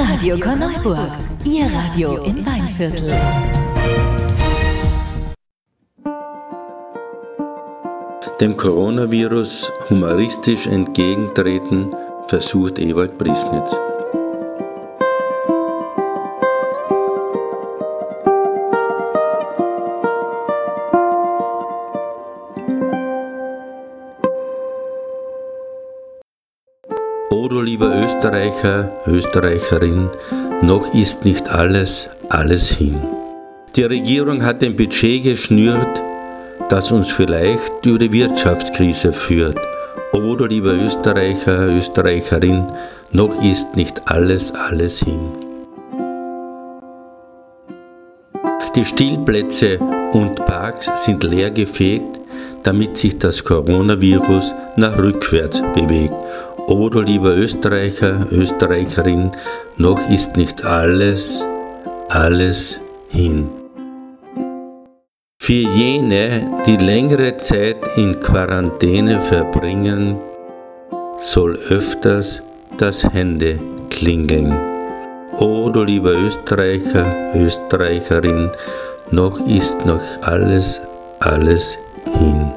Radio Korneuburg, Ihr Radio im Weinviertel. Dem Coronavirus humoristisch entgegentreten, versucht Ewald Priesnitz. O du lieber Österreicher, Österreicherin, noch ist nicht alles hin. Die Regierung hat ein Budget geschnürt, das uns vielleicht über die Wirtschaftskrise führt. O du lieber Österreicher, Österreicherin, noch ist nicht alles hin. Die Stillplätze und Parks sind leer gefegt, damit sich das Coronavirus nach rückwärts bewegt. O du lieber Österreicher, Österreicherin, noch ist nicht alles hin. Für jene, die längere Zeit in Quarantäne verbringen, soll öfters das Handy klingeln. O du lieber Österreicher, Österreicherin, noch ist alles hin.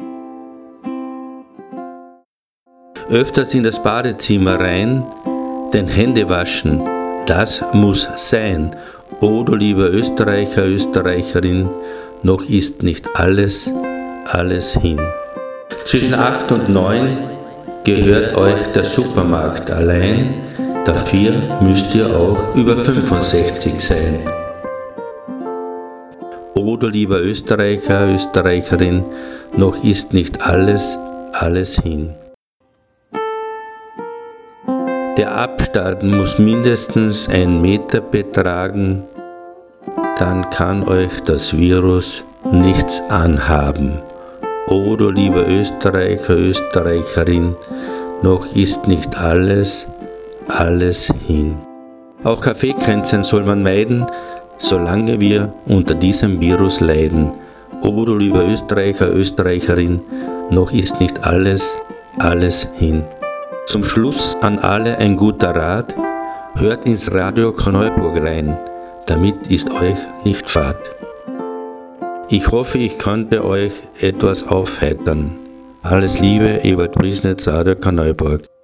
Öfters in das Badezimmer rein, denn Hände waschen, das muss sein. O du lieber Österreicher, Österreicherin, noch ist nicht alles hin. Zwischen 8 und 9 gehört euch der Supermarkt allein, dafür müsst ihr auch über 65 sein. O du lieber Österreicher, Österreicherin, noch ist nicht alles hin. Der Abstand muss mindestens 1 Meter betragen, dann kann euch das Virus nichts anhaben. O du lieber Österreicher, Österreicherin, noch ist nicht alles hin. Auch Kaffeekränzchen soll man meiden, solange wir unter diesem Virus leiden. O du lieber Österreicher, Österreicherin, noch ist nicht alles hin. Zum Schluss an alle ein guter Rat, hört ins Radio Korneuburg rein, damit ist euch nicht fad. Ich hoffe, ich konnte euch etwas aufheitern. Alles Liebe, Ewald Priesnitz, Radio Korneuburg.